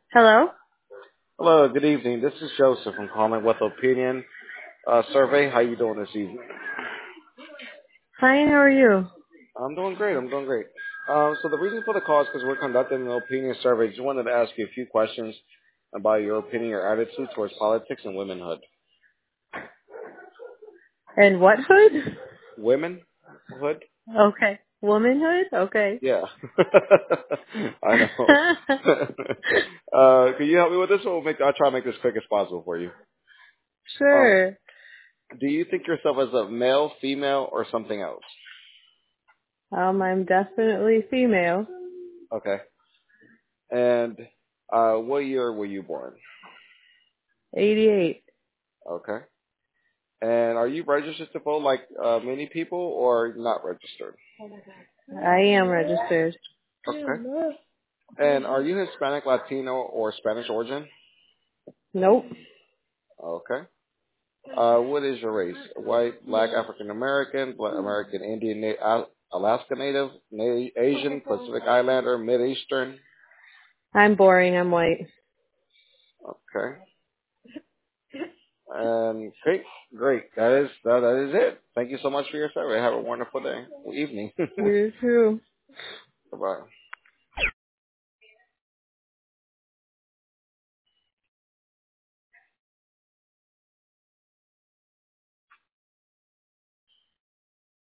Hello? Hello, good evening. This is Joseph. I'm calling with Opinion Survey. How you doing this evening? Fine, how are you? I'm doing great. I'm doing great. So the reason for the call is because we're conducting an opinion survey. Just wanted to ask you a few questions about your opinion or attitude towards politics and womanhood. And what hood? Womenhood? Okay. Womanhood? Okay. Yeah. I know. Can you help me with this one? I'll try to make this quick as possible for you. Um, Sure. do you think yourself as a male, female, or something else? I'm definitely female. Okay. And what year were you born? 88. Okay. And are you registered to vote like many people or not registered? I am registered. Okay. And are you Hispanic, Latino, or Spanish origin? Nope. Okay. What is your race? White, black, African American, black American Indian, Alaska Native, Asian, Pacific Islander, Mid Eastern? I'm boring, I'm white. Okay. Great, great. That is it. Thank you so much for your survey. Have a wonderful day, evening. You too. Bye bye.